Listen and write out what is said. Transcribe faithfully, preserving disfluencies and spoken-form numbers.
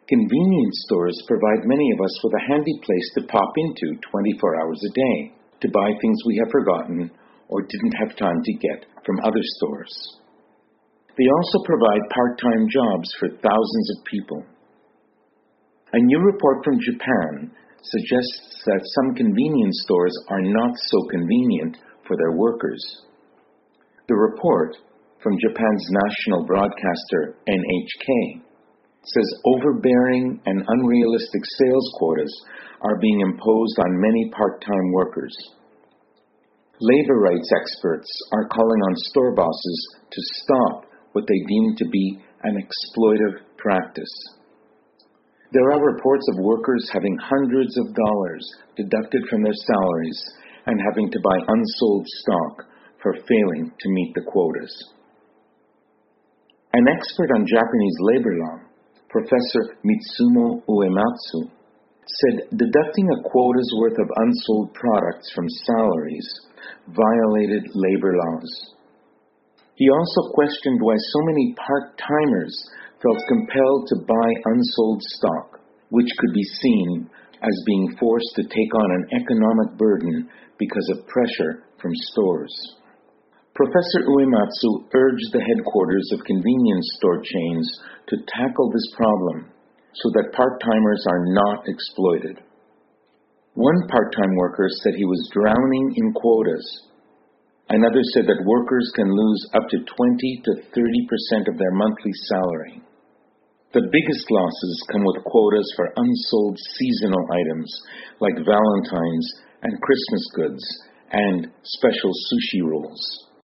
Convenience stores provide many of us with a handy place to pop into twenty-four hours a day to buy things we have forgotten or didn't have time to get from other stores. They also provide part-time jobs for thousands of people. A new report from Japan suggests that some convenience stores are not so convenient for their workers. The report, from Japan's national broadcaster N H K, says overbearing and unrealistic sales quotas are being imposed on many part-time workers. Labor rights experts are calling on store bosses to stop what they deem to be an exploitive practice. There are reports of workers having hundreds of dollars deducted from their salaries and having to buy unsold stock for failing to meet the quotas. An expert on Japanese labor law, Professor Mitsumo Uematsu, said deducting a quota's worth of unsold products from salaries violated labor laws. He also questioned why so many part-timers felt compelled to buy unsold stock, which could be seen as being forced to take on an economic burden because of pressure from stores. Professor Uematsu urged the headquarters of convenience store chains to tackle this problem so that part-timers are not exploited. One part-time worker said he was drowning in quotas. Another said that workers can lose up to twenty to thirty percent of their monthly salary. The biggest losses come with quotas for unsold seasonal items like Valentine's and Christmas goods and special sushi rolls.